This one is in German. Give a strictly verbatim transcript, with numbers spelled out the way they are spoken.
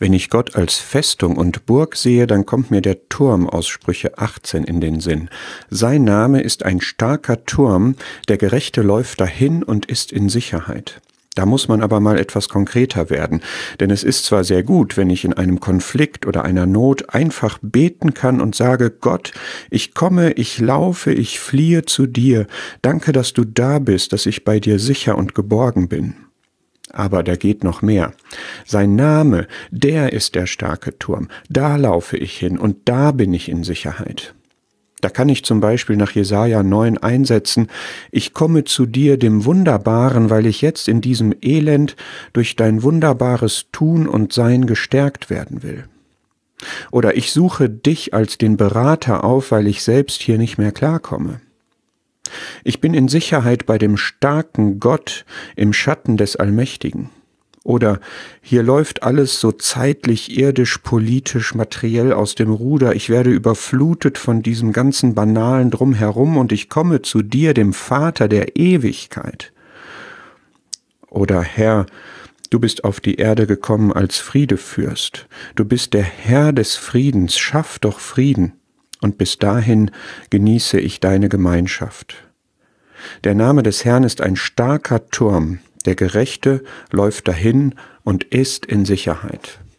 Wenn ich Gott als Festung und Burg sehe, dann kommt mir der Turm aus Sprüche achtzehn in den Sinn. Sein Name ist ein starker Turm, der Gerechte läuft dahin und ist in Sicherheit. Da muss man aber mal etwas konkreter werden, denn es ist zwar sehr gut, wenn ich in einem Konflikt oder einer Not einfach beten kann und sage, Gott, ich komme, ich laufe, ich fliehe zu dir, danke, dass du da bist, dass ich bei dir sicher und geborgen bin. Aber da geht noch mehr. Sein Name, der ist der starke Turm. Da laufe ich hin und da bin ich in Sicherheit. Da kann ich zum Beispiel nach Jesaja neun einsetzen, ich komme zu dir, dem Wunderbaren, weil ich jetzt in diesem Elend durch dein wunderbares Tun und Sein gestärkt werden will. Oder ich suche dich als den Berater auf, weil ich selbst hier nicht mehr klarkomme. Ich bin in Sicherheit bei dem starken Gott im Schatten des Allmächtigen. Oder hier läuft alles so zeitlich, irdisch, politisch, materiell aus dem Ruder. Ich werde überflutet von diesem ganzen banalen Drumherum und ich komme zu dir, dem Vater der Ewigkeit. Oder Herr, du bist auf die Erde gekommen als Friedefürst. Du bist der Herr des Friedens, schaff doch Frieden. Und bis dahin genieße ich deine Gemeinschaft. Der Name des Herrn ist ein starker Turm, der Gerechte läuft dahin und ist in Sicherheit.